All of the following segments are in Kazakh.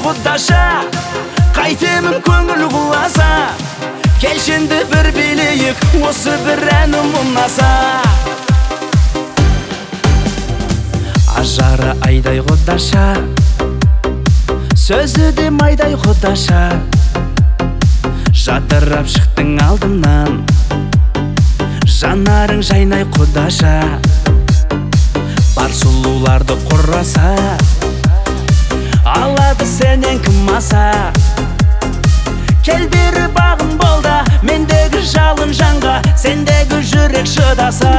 құдаша, қайтемін көңіл құласа, келшенді бір билейік, осы бір әнім ұнаса. Ажары айдай құдаша, сөзі де майдай құдаша, жадырап шықтың алдымнан, жанарың жайнай құдаша. Бар сұлуларды құраса, алады сенен кім аса. Кел бері бағым болда, мендегі жалын жанға, сендегі жүрек шыдаса.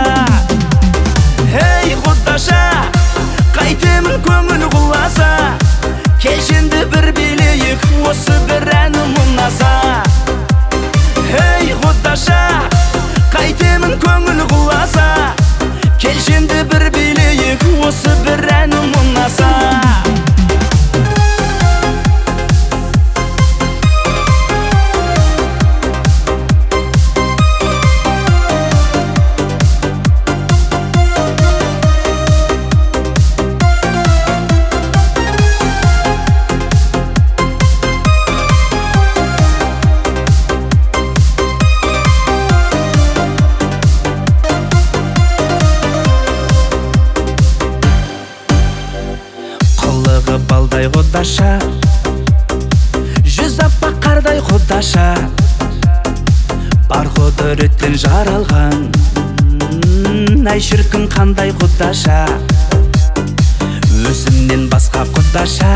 Ей құдаша, қайтемін көңіл құласа, келшенді бір билейік, осы бір әнім ұнаса. Ей құдаша, қайтемін көңіл құласа, келшенді бір билейік, осы бір әнім ұнаса. Балдай құдаша, жүз аппақ қардай құдаша, бар құдіреттен жаралған, әй шіркін қандай құдаша. Өзімнен басқа құдаша,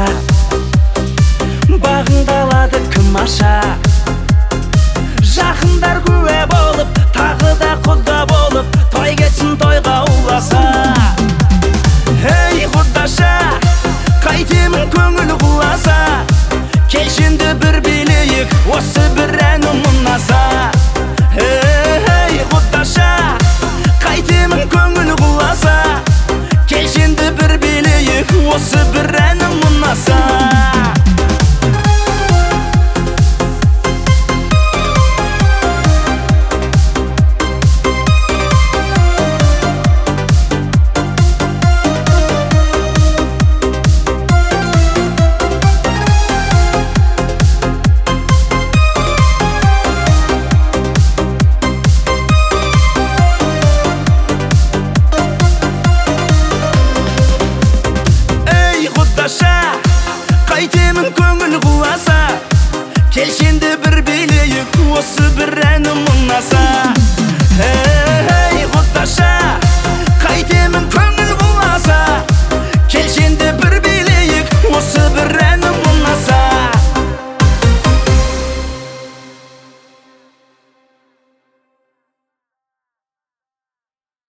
бағыңды алады кім аша. Жақындар күе болып, тағы да құда болып, той кетсін тойға уласа. Ей құдаша, қайтемін көңіл құласа, келшенді бір билейік, осы бір әнім ұнаса. Ей құдаша, қайтемін көңіл құласа, келшенді бір билейік, осы бір әнім ұнаса. Қайтемін көңіл құласа, келшенді бір билейік, осы бір әнім ұнаса. Ей құдаша, қайтемін көңіл құласа,